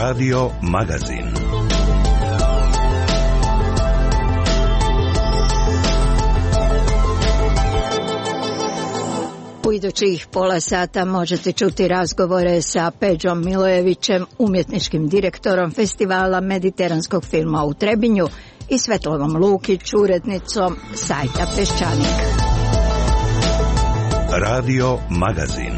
Radio Magazin. U idućih pola sata možete čuti razgovore sa Peđom Milojevićem, umjetničkim direktorom Festivala mediteranskog filma u Trebinju, i Svetlovom Lukić, urednicom sajta Peščanik. Radio Magazin.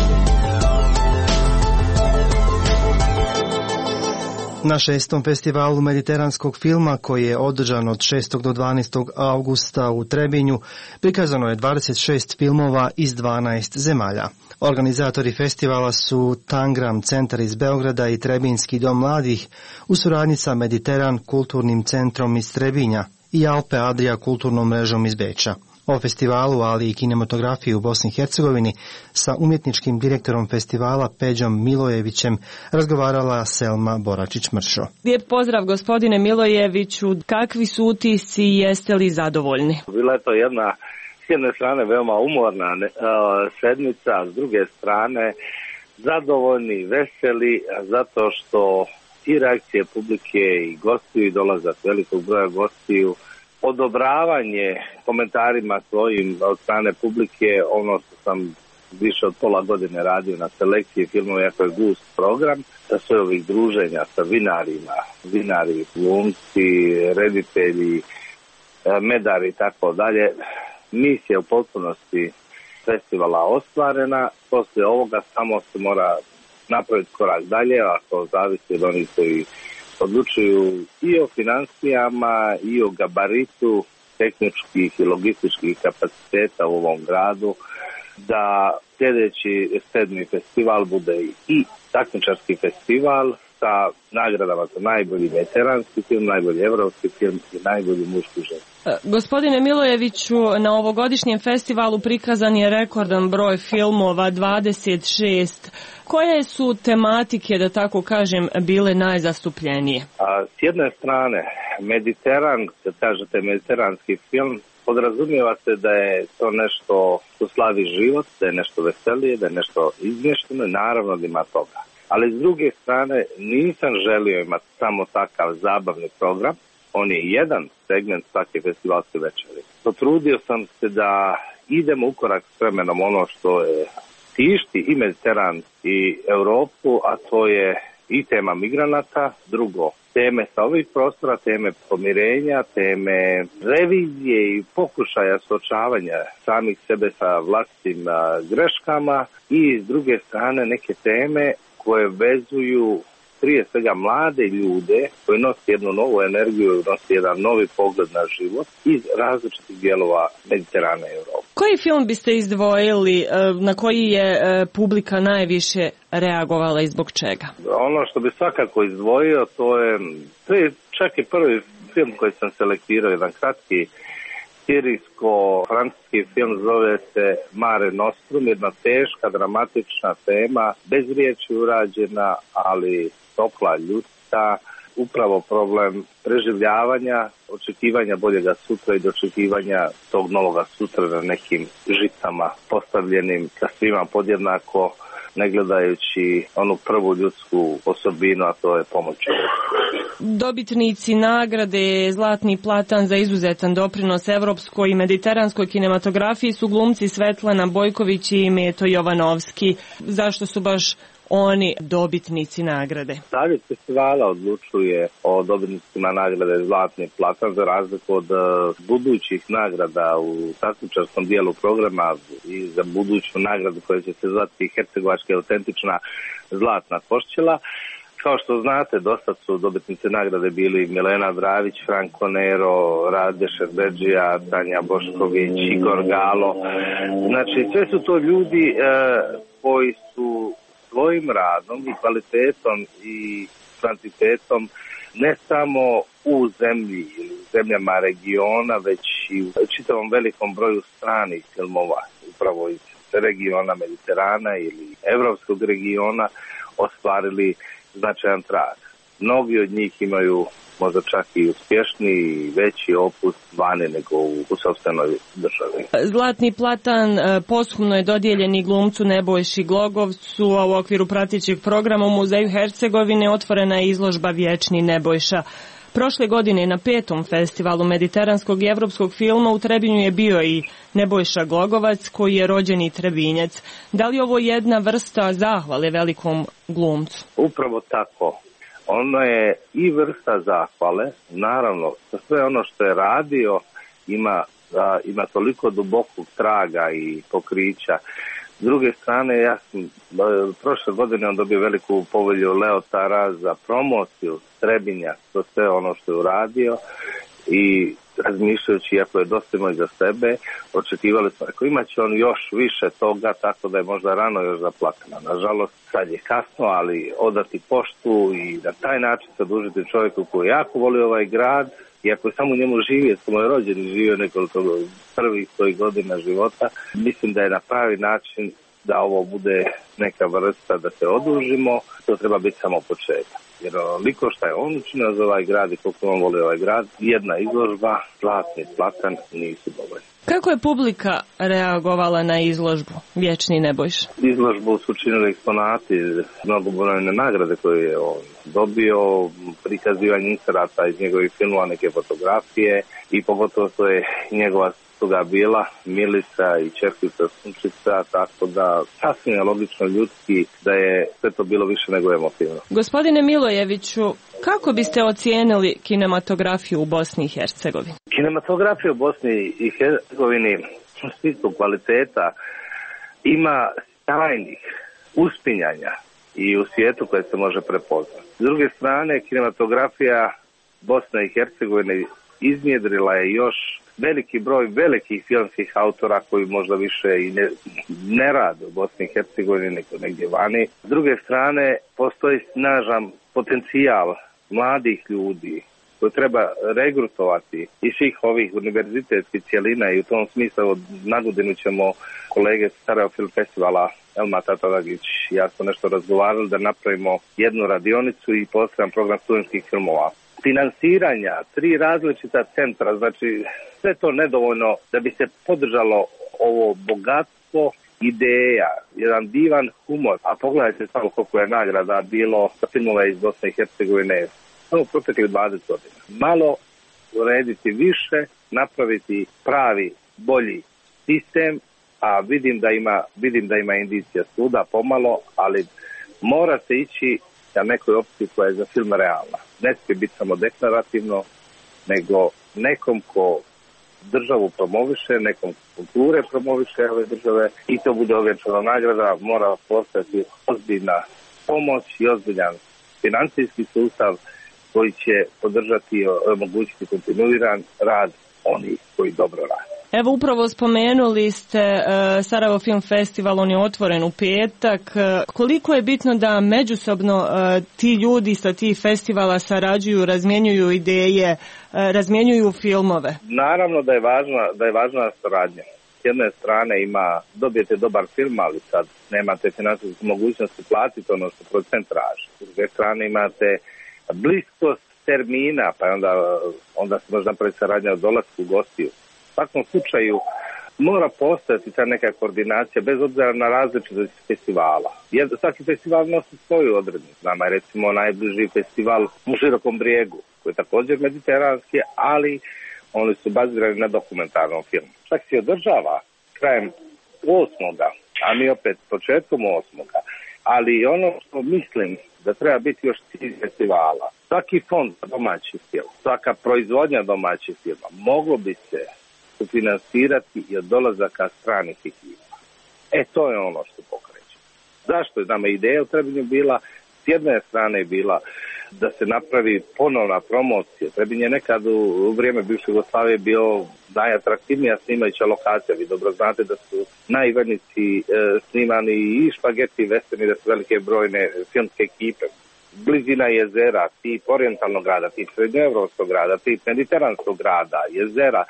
Na 6. festivalu mediteranskog filma, koji je održan od 6. do 12. augusta u Trebinju, prikazano je 26 filmova iz 12 zemalja. Organizatori festivala su Tangram centar iz Beograda i Trebinjski dom mladih u suradnji sa Mediteran kulturnim centrom iz Trebinja i Alpe Adria kulturnom mrežom iz Beča. O festivalu, ali i kinematografiji u Bosni i Hercegovini, sa umjetničkim direktorom festivala Peđom Milojevićem razgovarala Selma Boračić-Mršo. Lijep pozdrav, gospodine Milojeviću. Kakvi su utisci i jeste li zadovoljni? Bila je to jedna, s jedne strane, veoma umorna sedmica, a s druge strane zadovoljni, veseli, zato što i reakcije publike i gostiju i dolazak velikog broja gostiju, odobravanje komentarima svojim od strane publike, ono što sam više od pola godine radio na selekciji filmova, jako je gust program, sa sve ovih druženja sa vinari, glumci, reditelji, medari i tako dalje. Misija u potpunosti festivala ostvarena. Poslije ovoga samo se mora napraviti korak dalje, ako zavisi od onih koji odlučuju i o financijama i o gabaritu tehničkih i logističkih kapaciteta u ovom gradu, da sljedeći 7. festival bude i takmičarski festival sa nagradama za najbolji veteranski film, najbolji evropski film i najbolji muški žen. Gospodine Milojeviću, na ovogodišnjem festivalu prikazan je rekordan broj filmova, 26. Koje su tematike, da tako kažem, bile najzastupljenije? S jedne strane, Mediteran, kad kažete mediteranski film, podrazumijeva se da je to nešto što slavi život, da je nešto veselije, da je nešto izmješteno i naravno da ima toga. Ali s druge strane nisam želio imati samo takav zabavni program, on je jedan segment svake festivalske večeri. Potrudio sam se da idemo u korak s vremenom, ono što je tišti i Mediteran i Europu, a to je i tema migranata, drugo, teme sa ovih prostora, teme pomirenja, teme revizije i pokušaja suočavanja samih sebe sa vlastitim greškama, i s druge strane neke teme koje vezuju prije svega mlade ljude koji nose jednu novu energiju, nose jedan novi pogled na život iz različitih dijelova Mediterana i Europe. Koji film biste izdvojili, na koji je publika najviše reagovala i zbog čega? Ono što bi svakako izdvojio, to je čak i prvi film koji sam selektirao, jedan kratki sirijsko-francuski film, zove se Mare Nostrum, jedna teška, dramatična tema, bez riječi urađena, ali topla, ljudska, upravo problem preživljavanja, očekivanja boljega sutra i dočekivanja tog novoga sutra na nekim žicama postavljenim sa svima podjednako, ne gledajući onu prvu ljudsku osobinu, a to je pomoć čovjeku. Dobitnici nagrade Zlatni platan za izuzetan doprinos evropskoj i mediteranskoj kinematografiji su glumci Svetlana Bojković i Meto Jovanovski. Zašto su baš oni dobitnici nagrade? Savjet festivala odlučuje o dobitnicima nagrade Zlatni platan, za razliku od budućih nagrada u takmičarskom dijelu programa i za buduću nagradu koja će se zvati Hercegovačka autentična Zlatna koščila. Kao što znate, dosta su dobitnice nagrade bili Milena Dravić, Franco Nero, Rade Šerbedžija, Tanja Bošković, Igor Galo. Znači, sve su to ljudi koji su svojim radom i kvalitetom i kvantitetom ne samo u zemlji ili u zemljama regiona, već i u čitavom velikom broju stranih filmova, upravo iz regiona Mediterana ili evropskog regiona, ostvarili značajan trag. mnogi od njih imaju možda čak i uspješniji i veći opus vani nego u sopstvenoj državi. Zlatni platan posthumno je dodijeljen i glumcu Nebojši Glogovcu, a u okviru pratećeg programa u Muzeju Hercegovine otvorena je izložba Vječni Nebojša. Prošle godine na 5. festivalu mediteranskog i evropskog filma u Trebinju je bio i Nebojša Glogovac, koji je rođeni Trebinjac. Da li ovo jedna vrsta zahvale velikom glumcu? Upravo tako. Ono je i vrsta zahvale, naravno, sve ono što je radio ima toliko dubokog traga i pokrića. S druge strane, ja sam prošle godine on dobio veliku povelju Leotara za promociju Trebinja, to sve ono što je uradio i razmišljajući, iako je dosta imao za sebe, očekivali smo, ako imat će on još više toga, tako da je možda rano još zaplakana. Nažalost, sad je kasno, ali odati poštu i na taj način se odužiti čovjeku koji jako voli ovaj grad, iako je samo u njemu živio, samo je rođen i živio nekoliko prvih svojih godina života, mislim da je na pravi način da ovo bude neka vrsta da se odužimo, to treba biti samo početak. Jer onoliko što je on učinio za ovaj grad i koliko on voli ovaj grad, jedna izložba, zlatni platan nisu dovoljni. Kako je publika reagovala na izložbu Vječni Nebojša? Izložbu su činili eksponati, mnogobrojne nagrade koje je on dobio, prikazivanje inserata iz njegovih filmova, neke fotografije i pogotovo to je njegova toga bila Milisa i čerkica Sunčica, tako da sasvim je logično ljudski da je sve to bilo više nego emotivno. Gospodine Milojeviću, kako biste ocijenili kinematografiju u Bosni i Hercegovini? Kinematografija u Bosni i Hercegovini u smislu kvaliteta ima tajnih uspinjanja i u svijetu koje se može prepoznati. S druge strane, kinematografija Bosne i Hercegovine iznjedrila je još veliki broj velikih filmskih autora koji možda više i ne rade u Bosni i Hercegovini nego negdje vani. S druge strane, postoji snažan potencijal mladih ljudi koji treba regrutovati iz svih ovih univerzitetskih cjelina i u tom smislu na godinu ćemo kolege sa Sarajevo Film Festivala Elma Tatadagić i ja smo nešto razgovarali da napravimo jednu radionicu i poseban program studentskih filmova. Finansiranja, 3 različita centra, znači sve to nedovoljno da bi se podržalo ovo bogatstvo ideja, jedan divan humor, a pogledajte samo koliko je nagrada bilo za filmove iz Bosne i Hercegovine samo proteklih 20 godina. Malo urediti više, napraviti pravi, bolji sistem, a vidim da ima indicija suda pomalo, ali mora se ići na nekoj opciji koja je za film realna. Ne smije biti samo deklarativno, nego nekom ko državu promoviše, nekom kulture promoviše ove države i to bude ovjenčana nagrada, mora postati ozbiljna pomoć i ozbiljan financijski sustav koji će podržati i omogućiti kontinuiran rad onih koji dobro rade. Evo upravo spomenuli ste Sarajevo Film Festival, on je otvoren u petak. Koliko je bitno da međusobno ti ljudi sa tih festivala sarađuju, razmjenjuju ideje, razmjenjuju filmove? Naravno da je važna saradnja. S jedne strane dobijete dobar film, ali sad nemate financijsku mogućnosti platiti ono što producent traži. S druge strane imate bliskost termina, pa onda se može napraviti saradnja od dolasku gostiju. U svakom slučaju mora postojati ta neka koordinacija bez obzira na različitost festivala. Svaki festival nosi svoju odrednicu. Nama je recimo najbliži festival u Širokom Brijegu, koji je također mediteranski, ali oni su bazirani na dokumentarnom filmu. Čak se održava krajem 8. a mi opet početkom 8. Ali ono što mislim da treba biti još cilj festivala, svaki fond domaćih film, svaka proizvodnja domaćih filma moglo bi se finansirati i od dolazaka stranih ekipa. To je ono što pokreće. Zašto je nama ideja u Trebinju bila? S jedne strane je bila da se napravi ponovna promocija. Trebinj je nekad u vrijeme bivše Jugoslavije bio najatraktivnija snimajuća lokacija. Vi dobro znate da su na Ivanici snimani i špageti i westerni, da su velike brojne filmske ekipe. Blizina jezera, tip orijentalnog grada, tip srednjoevropskog grada, tip mediteranskog grada, jezera,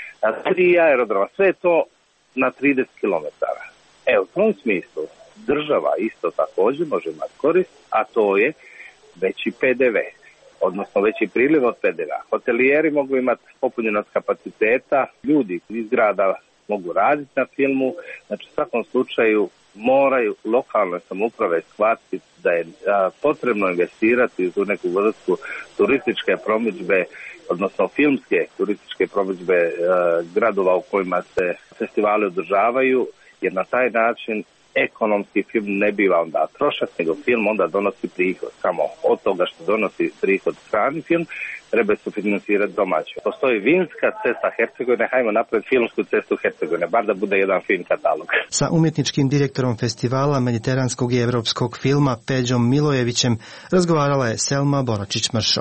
3 aerodroma, sve to na 30 km. U tom smislu država isto također može imati korist, a to je veći PDV. odnosno veći priliv od PDV-a. Hotelijeri mogu imati popunjenost kapaciteta, ljudi iz grada mogu raditi na filmu, znači u svakom slučaju moraju lokalne samouprave shvatiti da je potrebno investirati u neku vrstu turističke promidžbe, odnosno filmske turističke promidžbe gradova u kojima se festivali održavaju, jer na taj način ekonomski film ne biva onda trošak, nego film onda donosi prihod. Samo od toga što donosi prihod strani film, treba se financirati domaće. Postoji vinska cesta Hercegovine, hajmo napraviti filmsku cestu Hercegovine, bar da bude jedan film katalog. Sa umjetničkim direktorom festivala mediteranskog i evropskog filma Peđom Milojevićem razgovarala je Selma Boračić-Mršo.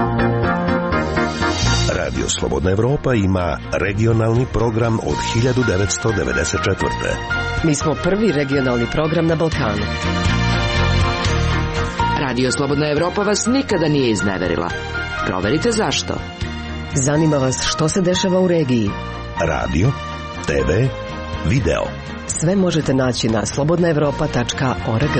Radio Slobodna Evropa ima regionalni program od 1994. Mi smo prvi regionalni program na Balkanu. Radio Slobodna Evropa vas nikada nije izneverila. Proverite zašto. Zanima vas što se dešava u regiji. Radio, TV, video. Sve možete naći na slobodnaevropa.org.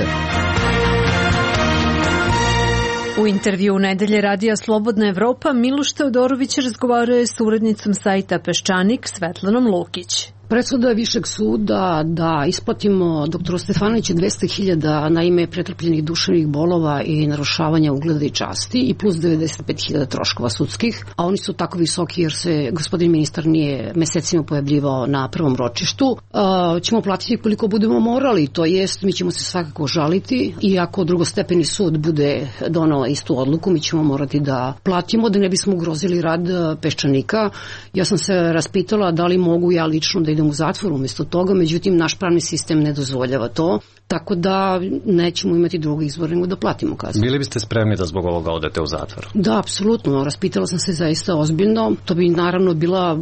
U intervju nedelje radija Slobodna Evropa Miloš Teodorović razgovarao je s urednicom sajta Peščanik Svetlanom Lukić. Presuda Višeg suda da isplatimo doktoru Stefanoviću 200.000 na ime pretrpljenih duševnih bolova i narušavanja ugleda i časti i plus 95.000 troškova sudskih, a oni su tako visoki jer se gospodin ministar nije mesecima pojavljivao na prvom ročištu. Ćemo platiti koliko budemo morali, to jest mi ćemo se svakako žaliti i ako drugostepeni sud bude donao istu odluku, mi ćemo morati da platimo da ne bismo ugrozili rad Peščanika. Ja sam se raspitala da li mogu ja lično da idem u zatvor umjesto toga, međutim naš pravni sistem ne dozvoljava to, tako da nećemo imati drugog izbora nego da platimo kaznu. Bili biste spremni da zbog ovoga odete u zatvor? Da, apsolutno. Raspitala sam se zaista ozbiljno. To bi naravno bila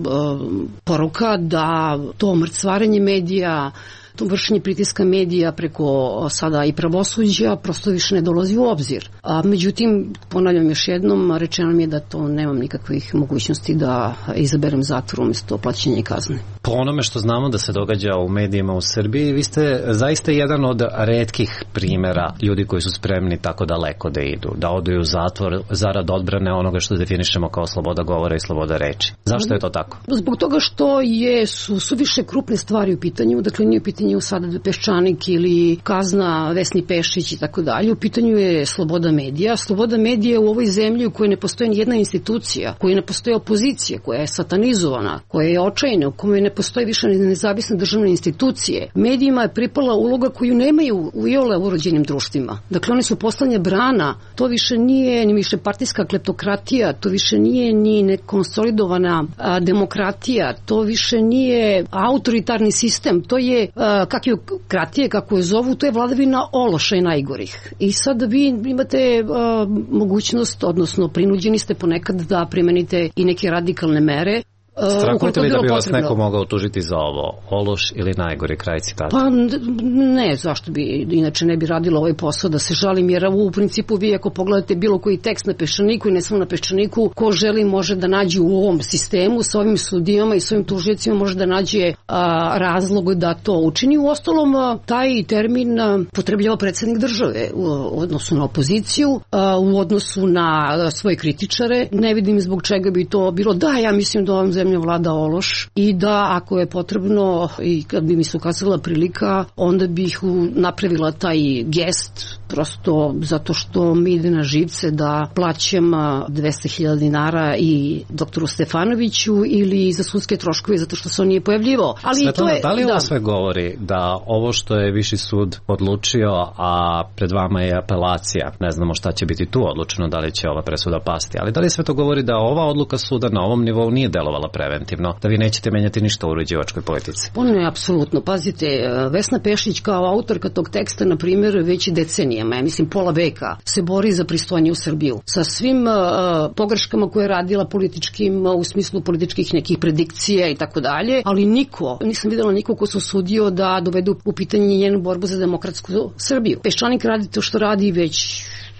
poruka da to mrcvarenje medija, to vršenje pritiska medija preko sada i pravosuđa prosto više ne dolazi u obzir. A međutim, ponavljam još jednom, rečeno mi je da to nemam nikakvih mogućnosti da izaberem zatvor umjesto plaćanja kazne. Po onome što znamo da se događa u medijima u Srbiji, vi ste zaista jedan od retkih primjera ljudi koji su spremni tako daleko da idu, da odu u zatvor zarad odbrane onoga što definišemo kao sloboda govora i sloboda reči. Zašto je to tako? Zbog toga što su suviše krupne stvari u pitanju, dakle nije u pitanju sada Peščanik ili kazna Vesni Pešić i tako dalje, u pitanju je sloboda medija. Sloboda medija u ovoj zemlji u kojoj ne postoji nijedna institucija, u kojoj ne postoji opozicija, koja je satanizovana, koja je očajna, u kojoj ne postoji više nezavisne državne institucije. Medijima je pripala uloga koju nemaju u iole urođenim društvima. Dakle, oni su poslednja brana. To više nije ni više partijska kleptokratija, to više nije ni nekonsolidovana demokratija, to više nije autoritarni sistem, to je kakviokratije, kako je zovu, to je vladavina ološa i najgorih. I sad vi imate mogućnost, odnosno prinuđeni ste ponekad da primenite i neke radikalne mere. Strahujete li da bi vas neko mogao tužiti za ovo? Ološ ili najgori, kraj citata? Pa ne, zašto bi inače ne bi radilo ovaj posao da se žalim, jer u principu vi ako pogledate bilo koji tekst na Peščaniku i ne samo na Peščaniku, ko želi može da nađe u ovom sistemu sa ovim sudijama i s ovim tužiocima može da nađe razlog da to učini. U ostalom, taj termin potrebljava predsjednik države u odnosu na opoziciju, u odnosu na svoje kritičare. Ne vidim zbog čega bi to bilo. Da, ja mislim da ovom zemlju vlada ološ i da ako je potrebno i kad bi mi se ukazala prilika, onda bih napravila taj gest prosto zato što mi ide na živce da plaćam 200.000 dinara i doktoru Stefanoviću ili za sudske troškove zato što se on nije pojavljivao. Ali Svetlana, to je, da li ovo sve govori da ovo što je Viši sud odlučio, a pred vama je apelacija, ne znamo šta će biti tu odlučeno, da li će ova presuda pasti, ali da li sve to govori da ova odluka suda na ovom nivou nije delovala preventivno, da vi nećete menjati ništa u uređivačkoj politici? Ne, apsolutno. Pazite, Vesna Pešić kao autorka tog teksta, na primjer, već decenijama, ja mislim pola veka, se bori za pristojniju Srbiju. Sa svim pogreškama koje je radila političkim, u smislu političkih nekih predikcija i tako dalje, ali nisam videla niko ko se usudio da dovedu u pitanje njenu borbu za demokratsku Srbiju. Peščanik radi to što radi već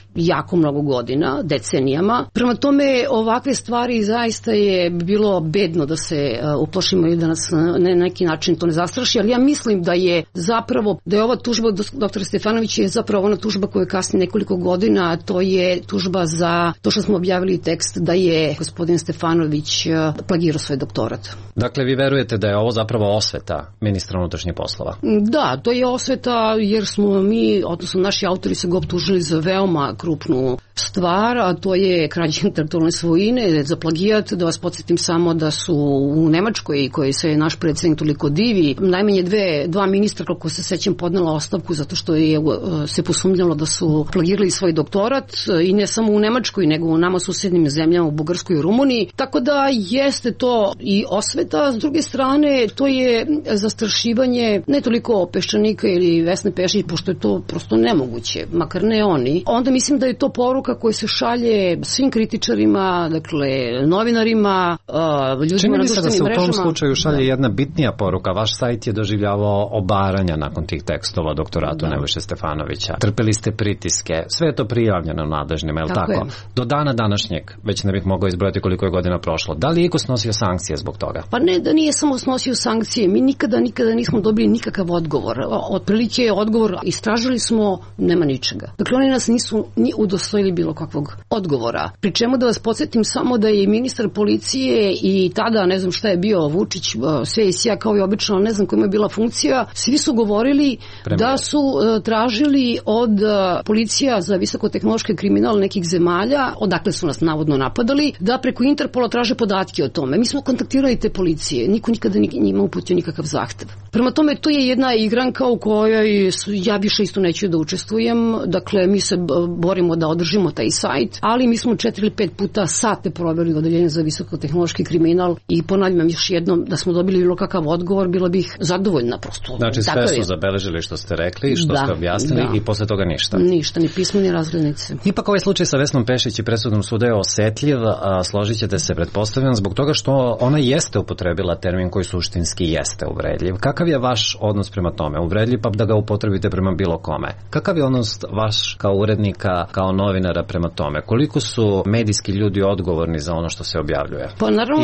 jako mnogo godina, decenijama. Prema tome, ovakve stvari zaista je bilo bedno da se uplašimo i da nas na neki način to ne zastraši, ali ja mislim da je zapravo, da je ova tužba dr. Stefanovića je zapravo ona tužba koja je kasnije nekoliko godina, to je tužba za to što smo objavili tekst da je gospodin Stefanović plagirao svoj doktorat. Dakle, vi verujete da je ovo zapravo osveta ministra unutrašnjih poslova? Da, to je osveta jer smo mi, odnosno naši autori se ga optužili za veoma krupnu stvar, a to je krađa intelektualne svojine, za plagijat. Da vas podsjetim samo da su u Nemačkoj, koji se naš predsjednik toliko divi, najmanje dva ministra, koliko se sećam, podnela ostavku zato što je se posumnjalo da su plagirali svoj doktorat, i ne samo u Nemačkoj, nego u nama susednim zemljama, u Bugarskoj i Rumuniji. Tako da jeste to i osveta. S druge strane, to je zastrašivanje ne toliko Peščanika ili Vesne Pešić, pošto je to prosto nemoguće, makar ne oni. Onda mislim da je to poruka koja se šalje svim kritičarima, dakle, novinarima, ljudima na društvenim mrežama. Čini mi se da se u tom slučaju šalje jedna bitnija poruka. Vaš sajt je doživljavao obaranja nakon tih tekstova o doktoratu Nebojše Stefanovića. Trpeli ste pritiske. Sve je to prijavljeno nadležnima, je li tako? Do dana današnjeg, već ne bih mogao izbrojati koliko je godina prošlo. Da li je iko snosio sankcije zbog toga? Pa ne da nije samo snosio sankcije. Mi nikada nismo dobili nikakav odgovor. Otprilike je odgovor, istražili smo, nema ničega. Dakle, oni nas nisu ni udostojili bilo kakvog odgovora. Pri čemu da vas podsjetim samo da je ministar policije i tada, ne znam šta je bio, Vučić, sve i sja kao i obično, ne znam kojima je bila funkcija, svi su govorili da su tražili od policija za visokotehnološki kriminal nekih zemalja, odakle su nas navodno napadali, da preko Interpola traže podatke o tome. Mi smo kontaktirali te policije, niko nikada njima uputio nikakav zahtev. Prema tome, to je jedna igranka u kojoj ja više isto neću da učestvujem. Dakle, mi se borimo da održimo taj sajt, ali mi smo 4 ili 5 puta sate proveli u odeljenju za visokotehnološki kriminal i ponavljam još jednom da smo dobili bilo kakav odgovor, bila bih zadovoljna prosto. Znači, sve su zabeležili što ste rekli, što ste objasnili i posle toga ništa. Ništa, ni pismo, ni razglednice. Ipak ovaj slučaj sa Vesnom Pešić i presudom suda je osetljiv, složit ćete se, pretpostavljam, zbog toga što ona jeste upotrebila termin koji suštinski jeste uvredljiv. Kakav je vaš odnos prema tome? Uvredljiv pa da ga upotrebite prema bilo kome. Kakav je odnos vaš kao urednika, kao novinara prema tome? Koliko su medijski ljudi odgovorni za ono što se objavljuje? Pa naravno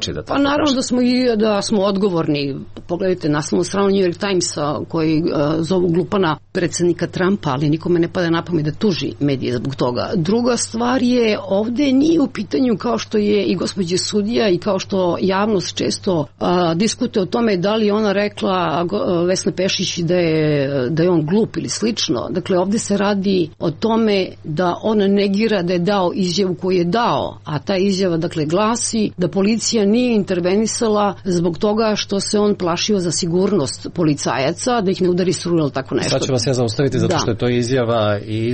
da smo odgovorni. Pogledajte naslovnu stranu New York Timesa koji zovu glupana predsjednika Trumpa, ali nikome ne pada na pamet da tuži medije zbog toga. Druga stvar je, ovde nije u pitanju kao što je i gospođa sudija i kao što javnost često diskutuje o tome da li ona rekla Vesna Pešić da je on glup ili slično. Dakle, ovde se radi o tome da on negira da je dao izjavu koju je dao, a ta izjava dakle glasi da policija nije intervenisala zbog toga što se on plašio za sigurnost policajaca, da ih ne udari struja ili tako nešto. Sad ću vas ja zaustaviti zato što je to izjava iz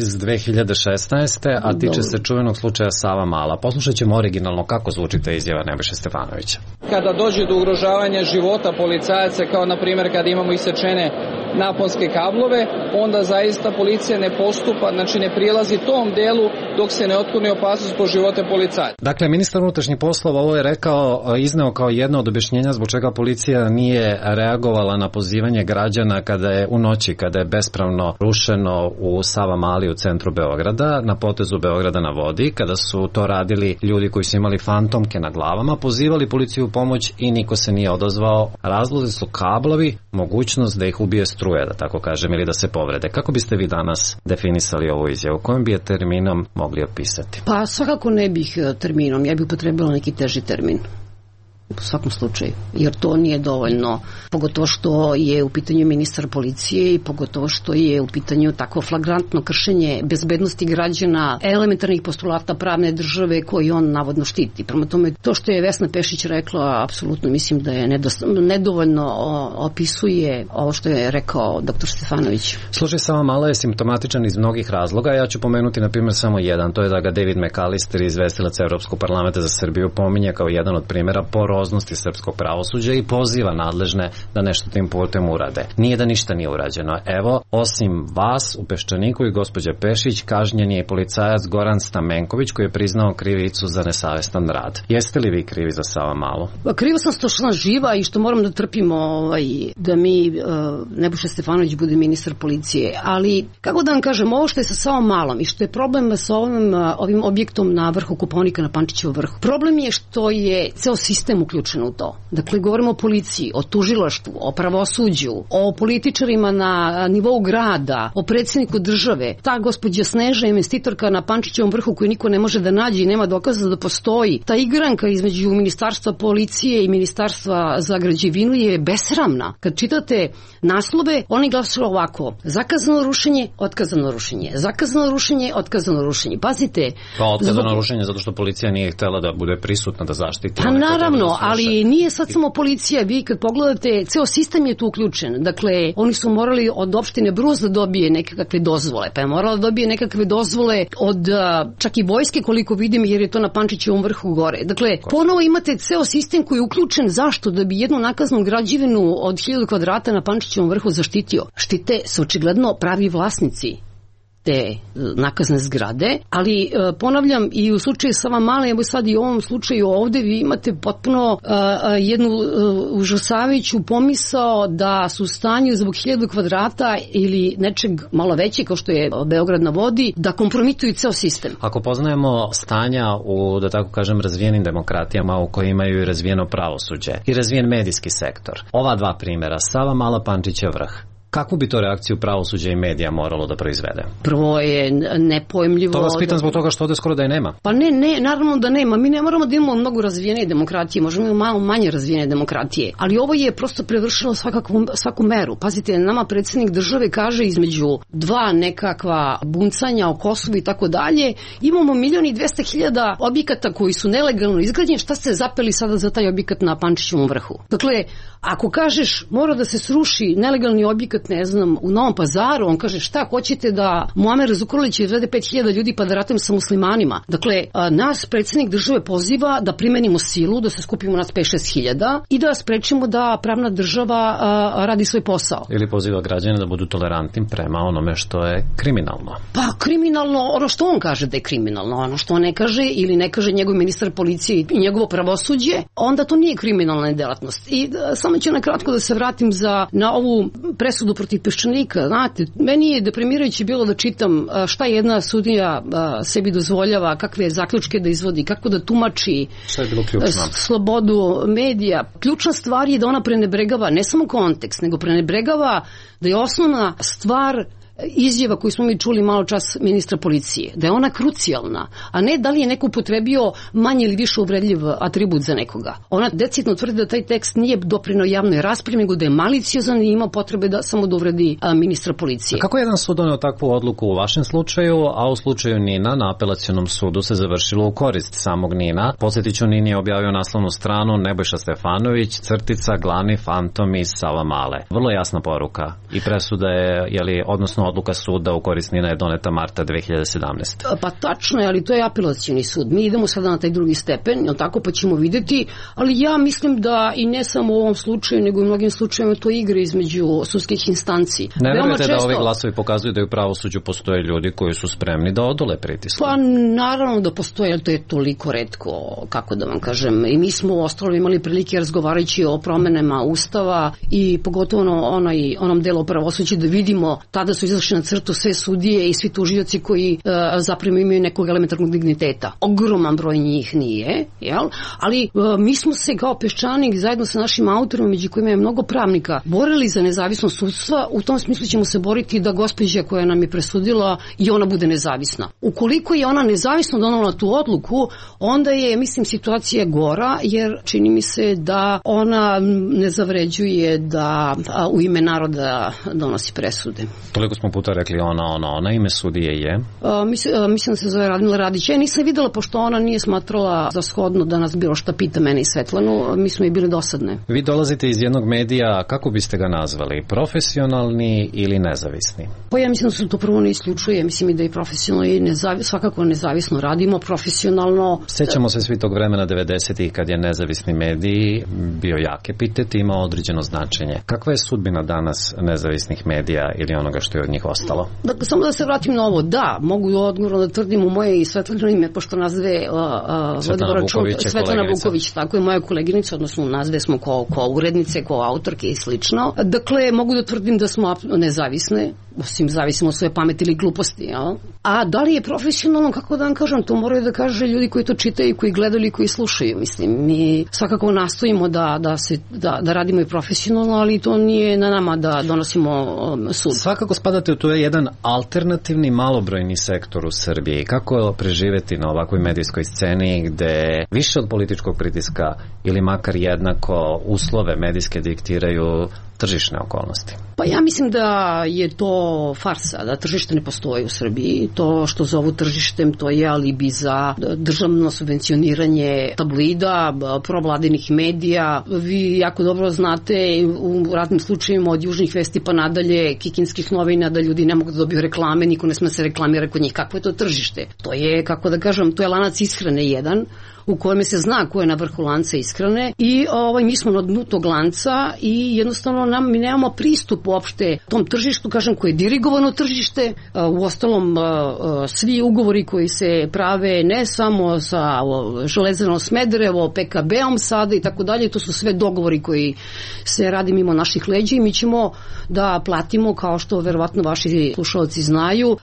2016. a tiče se čuvenog slučaja Savamala. Poslušat ćemo originalno kako zvuči ta izjava Nebojše Stefanovića. Kada dođe do ugrožavanja života policajaca, kao na primjer kada imamo isečene naponske kablove, onda zaista policija ne postupa, znači ne prilazi tom delu dok se ne otkloni opasnost po živote policajaca. Dakle, ministar unutrašnjih poslova ovo je izneo kao jedno od objašnjenja zbog čega policija nije reagovala na pozivanje građana u noći kada je bespravno rušeno u Savamali u centru Beograda, na potezu Beograda na vodi, kada su to radili ljudi koji su imali fantomke na glavama, pozivali policiju u pomoć i niko se nije odazvao. Razlozi su kablovi, mogućnost da ih ubije struja, da tako kažem, ili da se povrede. Kako biste vi danas definisali ovu izjavu? Kojim bi je terminom mogli opisati? Pa svakako ne bih terminom, ja bih upotrebila neki teži termin. U svakom slučaju, jer to nije dovoljno, pogotovo što je u pitanju ministar policije i pogotovo što je u pitanju tako flagrantno kršenje bezbednosti građana, elementarnih postulata pravne države koji on navodno štiti. Prema tome, to što je Vesna Pešić rekla, apsolutno mislim da je nedovoljno opisuje ovo što je rekao dr. Stefanović. Slučaj Savamala je simptomatičan iz mnogih razloga. Ja ću pomenuti na primjer samo jedan, to je da ga David McAllister, izvestilac Evropskog parlamenta za Srbiju, pominje kao jedan od primjera poroznosti srpskog pravosuđa i poziva nadležne da nešto tim putem urade. Nije da ništa nije urađeno. Evo, osim vas u Peščaniku i gospođe Pešić, kažnjen je i policajac Goran Stamenković koji je priznao krivicu za nesavestan rad. Jeste li vi krivi za Savamalu? Kriva sam što sam živa i što moram da trpimo da mi Nebojša Stefanović bude ministar policije, ali kako da vam kažem, ovo što je sa Savamalom i što je problem sa ovim objektom na vrhu Kopaonika na Pančićevom vrhu, problem je što je ceo sistem uključen u to. Dakle, govorimo o policiji, o tužilaštvu, o pravosuđu, o političarima na nivou grada, o predsjedniku države. Ta gospođa Sneža, investitorka na Pančićevom vrhu koju niko ne može da nađe i nema dokaza da postoji. Ta igranka između Ministarstva policije i Ministarstva za građevinu je besramna. Kad čitate naslove, oni glasuju ovako: zakazano rušenje, otkazano rušenje, zakazano rušenje, otkazano rušenje. Pazite. Pa otkazano rušenje zato što policija nije htela da bude prisutna, da zaštiti. Pa naravno, ali nije sad samo policija. Vi kad pogledate, ceo sistem je tu uključen. Dakle, oni su morali od opštine Brus da dobije nekakve dozvole, pa je morala da dobije nekakve dozvole od čak i vojske, koliko vidim, jer je to na Pančićevom vrhu gore. Dakle, ponovo imate ceo sistem koji je uključen. Zašto? Da bi jednu nakaznu građevinu od 1000 kvadrata na Pančićevom vrhu zaštitio. Štite se očigledno pravi vlasnici te nakazne zgrade, ali ponavljam, i u slučaju Savamale, evo sad i u ovom slučaju ovde vi imate potpuno jednu užasavajuću pomisao da su u stanju zbog 1000 kvadrata ili nečeg malo veće kao što je Beograd na vodi, da kompromituju ceo sistem. Ako poznajemo stanja u, da tako kažem, razvijenim demokratijama u kojima imaju i razvijeno pravosuđe i razvijen medijski sektor, ova dva primjera, Savamala, Pančićev vrh, kakvu bi to reakciju pravosuđa i medija moralo da proizvede? Prvo je nepojmljivo. To vas pitam zbog toga što ovde skoro da je nema. Pa ne, naravno da nema. Mi ne moramo da imamo mnogo razvijene demokratije, možemo imamo malo manje razvijene demokratije. Ali ovo je prosto prevršilo svaku meru. Pazite, nama predsjednik države kaže između dva nekakva buncanja o Kosovu i tako dalje, imamo 1.200.000 objekata koji su nelegalno izgrađeni, šta ste zapeli sada za taj objekat na Pančićevom vrhu? Dakle, ako kažeš mora da se sruši nelegalni objekat, ne znam, u Novom Pazaru, on kaže šta, hoćete da Muamer Zukorlić izvede 5.000 ljudi pa da ratujem sa muslimanima. Dakle, nas predsjednik države poziva da primenimo silu, da se skupimo nas 5-6 i da sprečimo da pravna država radi svoj posao. Ili poziva građane da budu tolerantni prema onome što je kriminalno. Pa kriminalno, ono što on kaže da je kriminalno, ono što on ne kaže ili ne kaže njegov ministar policije i njegovo pravosuđe, onda to nije kriminalna delatnost. I samo ću nakratko da se vratim na ovu presudu protiv Peščanika. Znate, meni je deprimirajuće bilo da čitam šta jedna sudija sebi dozvoljava, kakve zaključke da izvodi, kako da tumači slobodu medija. Ključna stvar je da ona prenebregava ne samo kontekst, nego prenebregava da je osnovna stvar izjava koju smo mi čuli malo čas ministra policije, da je ona krucijalna, a ne da li je neko upotrebio manje ili više uvredljiv atribut za nekoga. Ona decidno tvrdi da taj tekst nije doprineo javnoj raspravi, nego da je maliciozan i ima potrebe da samo da uvredi ministra policije. A kako je jedan sud doneo takvu odluku u vašem slučaju, a u slučaju Nina na apelacionom sudu se završilo u korist samog Nina? Podsjetiću, Nin je objavio naslovnu stranu Nebojša Stefanović, crtica, glavni fantom iz Savamale. Vrlo jasna poruka i presuda je, odnosno odluka suda u korist Nina je doneta marta 2017. Pa tačno je, ali to je apelacioni sud. Mi idemo sada na taj drugi stepen, tako pa ćemo videti, ali ja mislim da i ne samo u ovom slučaju, nego i u mnogim slučajima to igre između sudskih instanci. Ne verujete da ovi glasovi pokazuju da u pravosuđu postoje ljudi koji su spremni da odole pritisku? Pa naravno da postoje, ali to je toliko retko, kako da vam kažem. I mi smo u ostalom imali prilike razgovarajući o promenama Ustava i pogotovo onom delu pravosuđa da vidimo, tada su izašli na crtu sve sudije i svi tužioci koji zapravo imaju nekog elementarnog digniteta. Ogroman broj njih nije, jel? Ali mi smo se kao Peščanik zajedno sa našim autorima, među kojima je mnogo pravnika, borili za nezavisnost sudstva. U tom smislu ćemo se boriti da gospođa koja nam je presudila i ona bude nezavisna. Ukoliko je ona nezavisno donala tu odluku, onda je, mislim, situacija gora, jer čini mi se da ona ne zavređuje da u ime naroda donosi presude. Toliko smo smo puta rekli ona ime sudije je? Mislim da se zove Radmila Radić. Ja nisam videla, pošto ona nije smatrala za shodno da nas bilo šta pita mene i Svetlanu, mi smo i bili dosadne. Vi dolazite iz jednog medija, kako biste ga nazvali? Profesionalni ili nezavisni? Pa ja mislim da se to prvo ne isključuje, mislim i da i profesionalno i svakako nezavisno radimo, profesionalno. Sećamo se svi tog vremena 90-ih kad je nezavisni medij bio jak epitet i imao određeno značenje. Kakva je sudbina danas nezavisnih medija ili onoga što je od njih ostalo? Dakle, samo da se vratim na ovo, da, mogu odgovorno da tvrdim u moje i Svetlano ime, pošto nas dve Svetlana Vuković, tako je moja koleginica, odnosno nas dve smo ko urednice, ko autorke i slično. Dakle, mogu da tvrdim da smo nezavisne, osim zavisimo od svoje pameti ili gluposti, jel? A da li je profesionalno, kako da vam kažem, to moraju da kaže ljudi koji to čitaju, koji gledaju i koji slušaju. Mislim, mi svakako nastojimo da radimo i profesionalno, ali to nije na nama da donosimo sud. Svakako spadate u to je jedan alternativni malobrojni sektor u Srbiji. Kako preživeti na ovakvoj medijskoj sceni gde više od političkog pritiska ili makar jednako uslove medijske diktiraju tržišne okolnosti? Pa ja mislim da je to farsa, da tržište ne postoji u Srbiji. To što zovu tržištem, to je alibi za državno subvencioniranje tabloida, provladinih medija. Vi jako dobro znate u ratnim slučajima od Južnih vesti pa nadalje, Kikinskih novina, da ljudi ne mogu da dobiju reklame, niko ne sme se reklamira kod njih. Kakvo je to tržište? To je, kako da kažem, to je lanac ishrane jedan, u kojem se zna ko je na vrhu lanca ishrane i mi smo na dnu tog lanca i jednostavno mi nemamo pristup uopšte tom tržištu, kažem, koje je dirigovano tržište. Uostalom, svi ugovori koji se prave ne samo sa Železarom Smederevo, PKB-om sada i tako dalje, to su sve dogovori koji se radi mimo naših leđa i mi ćemo da platimo, kao što verovatno vaši slušalci znaju,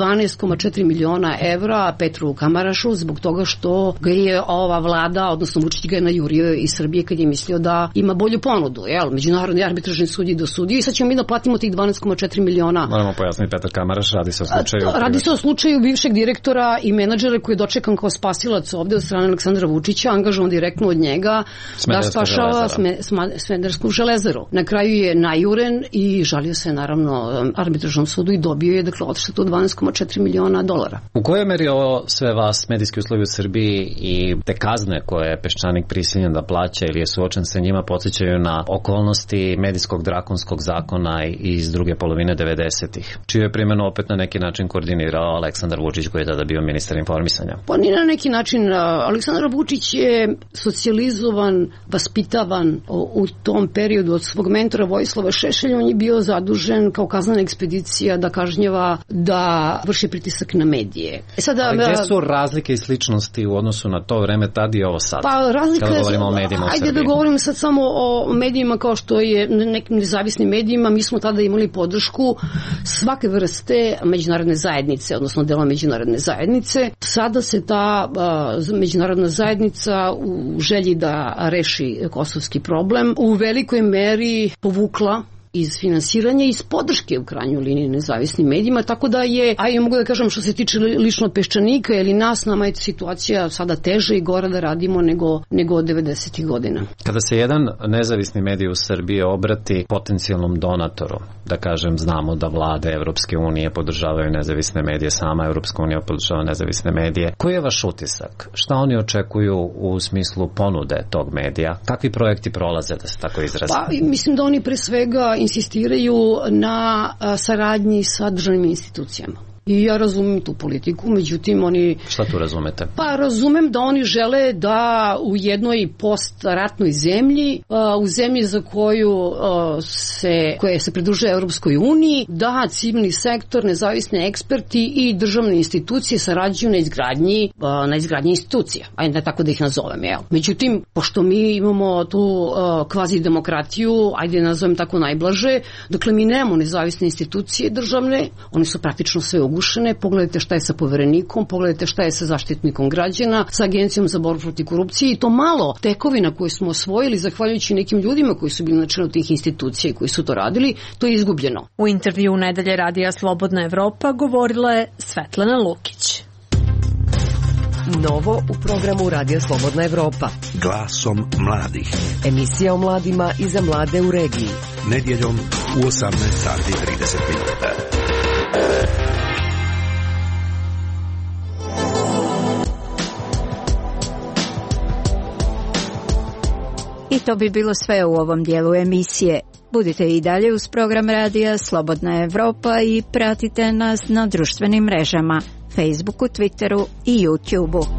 12,4 miliona evra Petru Kamarašu zbog toga što ga je ova vlada, odnosno Vučić ga je najurio iz Srbije kad je mislio da ima bolju ponudu. Međunarodni arbitražni sud je dosudio i sad ćemo mi da platimo tih 12,4 miliona. Moramo pojasniti, Petar Kamaraš, radi se o slučaju... Radi se o slučaju bivšeg direktora i menadžera koji je dočekan kao spasilac ovde od strane Aleksandra Vučića, angažovan direktno od njega da spašava Smedersku železaru. Na kraju je najuren i žalio se naravno arbitražnom sudu i dobio je, dakle, odštetu 12,4 miliona dolara. U kojoj meri ovo sve vas, medijski uslovi u Srbiji i te kazne koje je Peščanik prisiljen da plaća ili je suočen sa njima podsjećaju na okolnosti medijskog drakonskog zakona iz druge polovine 90-ih, čiju je primjenu opet na neki način koordinirao Aleksandar Vučić, koji je tada bio ministar informisanja? Pa ni na neki način. Aleksandar Vučić je socijalizovan, vaspitavan u tom periodu od svog mentora Vojislava Šešelja. On je bio zadužen kao kaznena ekspedicija da kažnjava, da vrši pritisak na medije. Ali gdje su razlike i sličnosti u odnosu na to vreme, tad i ovo sad? Pa razlika kada govorimo o medijima u Srbiji. Ajde da govorim sad samo o medijima kao što je nekim nezavisnim medijima. Mi smo tada imali podršku svake vrste međunarodne zajednice, odnosno dela međunarodne zajednice. Sada se ta međunarodna zajednica u želji da reši kosovski problem u velikoj meri povukla iz finansiranja i iz podrške u krajnjoj liniji nezavisnim medijima, tako da je, ja mogu da kažem što se tiče lično Peščanika ili nas, nama je situacija sada teže i gora da radimo nego od 90. godina. Kada se jedan nezavisni medij u Srbiji obrati potencijalnom donatoru, da kažem, znamo da vlade Evropske unije podržavaju nezavisne medije, sama Evropska unija podržava nezavisne medije. Koji je vaš utisak? Šta oni očekuju u smislu ponude tog medija? Kakvi projekti prolaze, da se tako izrazim? Pa, mislim da oni pre svega insistiraju na saradnji sa državnim institucijama. I ja razumem tu politiku, međutim oni... Šta tu razumete? Pa razumem da oni žele da u jednoj postratnoj zemlji, u zemlji za koja se pridružuje Europskoj uniji, da civilni sektor, nezavisni eksperti i državne institucije sarađuju na izgradnji institucija. Ajde tako da ih nazovem, jel? Međutim, pošto mi imamo tu kvazi demokratiju, ajde nazovem tako najblaže, dakle mi nemamo nezavisne institucije državne, one su praktično sve ugušene. Pogledajte šta je sa Poverenikom, pogledajte šta je sa Zaštitnikom građana, sa Agencijom za borbu protiv korupcije i to malo tekovina koje smo osvojili zahvaljujući nekim ljudima koji su bili na čelu tih institucija i koji su to radili, to je izgubljeno. U intervju Nedelje radija Slobodna Evropa govorila je Svetlana Lukić. Novo u programu Radija Slobodna Evropa. Glasom mladih. Emisija o mladima i za mlade u regiji. Nedjeljom u 18:30 minuta. I to bi bilo sve u ovom dijelu emisije. Budite i dalje uz program radija Slobodna Evropa i pratite nas na društvenim mrežama, Facebooku, Twitteru i YouTubeu.